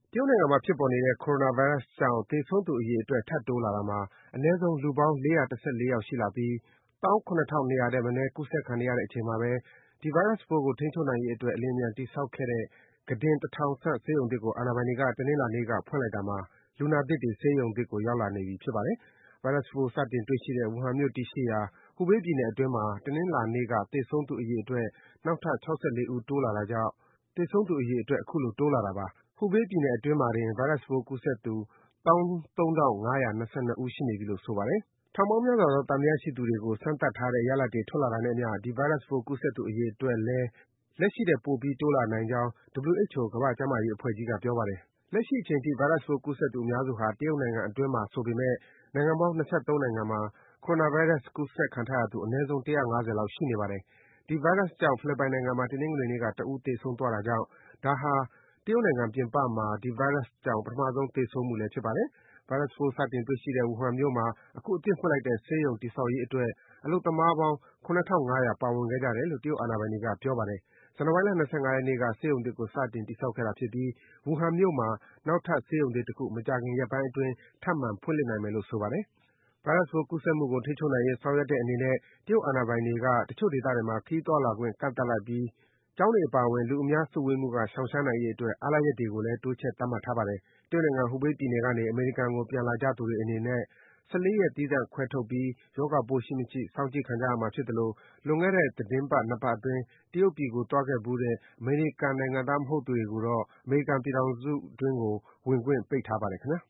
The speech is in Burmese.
တရုတ်နိုင်ငံမှာဖြစ်ပေါ်နေတဲ့ Coronavirus ကြောင့် သေဆုံးသူအရေအတွက် ထပ်တိုးလာတာမှာ အနည်းဆုံး လူပေါင်း ၄၁၄ ယောက်ရှိလာပြီး ၁၇,၂၀၀ ထက်မနည်း ကူးစက်ခံနေရတဲ့အချိန်မှာပဲ ဒီဗိုင်းရပ်စ်ပိုးကို ထိန်းချုပ်နိုင်ရေးအတွက် အလျင်အမြန် တည်ဆောက်ခဲ့တဲ့ ကုတင် ၁,၀၀၀ ဆန့် ဆေးရုံသစ်ကို အာဏာပိုင်တွေက တနင်္လာနေ့က ဖွင့်လိုက်တာမှာ လူနာသစ်တွေ ဆေးရုံသစ်ကို ရောက်လာနေပြီ ဖြစ်ပါတယ်။ ဗိုင်းရပ်စ်ပိုး စတင်တွေ့ရှိတဲ့ ဝူဟန်မြို့တည်ရှိရာ Hubei ပြည်နယ်အတွင်းမှာ တနင်္လာနေ့က သေဆုံးသူအရေအတွက် နောက်ထပ် ၆၄ ဦး တိုးလာတာကြောင့် သေဆုံးသူအရေအတွက် အခုလို တိုးလာတာပါ။ Hubei ပြည်နယ်အတွင်းမှာတင် ဗိုင်းရပ်စ်ပိုး ကူးစက်သူ ၁၃,၅၂၂ ဦး ရှိနေပြီလို့ ဆိုပါတယ်။ ထောင်ပေါင်းများစွာသော သံသယရှိသူတွေကို စမ်းသပ်ထားတဲ့ ရလဒ်တွေ ထွက်လာတာနဲ့အမျှ ဒီဗိုင်းရပ်စ်ပိုး ကူးစက်သူ အရေအတွက်လည်း လက်ရှိထက် ပိုပြီး တိုးလာနိုင်ကြောင်း WHO ကမ္ဘာ့ကျန်းမာရေးအဖွဲ့ကြီးက ပြောပါတယ်။ လက်ရှိအချိန်ထိ ဗိုင်းရပ်စ်ပိုး ကူးစက်သူအများစုဟာ တရုတ်နိုင်ငံအတွင်းမှာဆိုပေမယ့် နိုင်ငံပေါင်း ၂၃ နိုင်ငံမှာ Coronavirus ကူးစက်ခံထားရသူ အနည်းဆုံး ၁၅၀ လောက် ရှိနေပါတယ်။ ဒီဗိုင်းရပ်စ်ကြောင့် ဖိလစ်ပိုင်နိုင်ငံမှာ တနင်္ဂနွေနေ့က တဦး သေဆုံးသွားတာကြောင့် ဒါဟာ တရုတ်နိုင်ငံပြင်ပမှာ ဒီဗိုင်းရပ်စ်ကြောင့် ပထမဆုံး သေဆုံးမှုလည်း ဖြစ်ပါတယ်။ ဗိုင်းရပ်စ်ပိုး စတင်တွေ့ရှိတဲ့ ဝူဟန်မြို့မှာ အခု အသစ်ဖွင့်လိုက်တဲ့ ဆေးရုံတည်ဆောက်ရေးအတွက် အလုပ်သမားပေါင်း ၇,၅၀၀ ပါဝင်ခဲ့ကြတယ်လို့ တရုတ်အာဏာပိုင်တွေက ပြောပါတယ်။ ဇန်နဝါရီလ ၂၅ ရက်နေ့က ဆေးရုံသစ်ကို စတင် တည်ဆောက်ခဲ့တာဖြစ်ပြီး ဝူဟန်မြို့မှာ နောက်ထပ် ဆေးရုံသစ်တခု မကြာခင် ရက်ပိုင်းအတွင်း ထပ်မံ ဖွင့်လှစ်နိုင်မယ်လို့ ဆိုပါတယ်။ ဗိုင်းရပ်စ်ပိုး ကူးစက်မှုကို ထိန်းချုပ်နိုင်ရေး ဆောင်ရွက်တဲ့အနေနဲ့ တရုတ်အာဏာပိုင်တွေက တချို့ဒေသတွေမှာ ခရီးသွားလာခွင့် ကန့်သတ်လိုက်ပြီး ကျောင်းတွေအပါအဝင် လူအများစုဝေးမှုက ရှောင်ရှားနိုင်ရေးအတွက် အားလပ်ရက်တွေကိုလည်း တိုးချဲ့ သတ်မှတ်ထားပါတယ်။ တရုတ်နိုင်ငံ၊ Hubei ပြည်နယ်ကနေ အမေရိကန်ကို ပြန်လာကြသူတွေအနေနဲ့ ၁၄ ရက် သီးသန့်ခွဲထုတ်ပြီး ရောဂါပိုးရှိမရှိ စောင့်ကြည့်ခံကြရမှာဖြစ်သလို လွန်ခဲ့တဲ့ သီတင်းပတ် ၂ ပတ်အတွင်း တရုတ်ပြည်ကို သွားခဲ့ဖူးတဲ့ အမေရိကန်နိုင်ငံသား မဟုတ်သူတွေကိုတော့ အမေရိကန်ပြည်ထောင်စုအတွင်းကို ဝင်ခွင့် ပိတ်ထားပါတယ် ခင်ဗျာ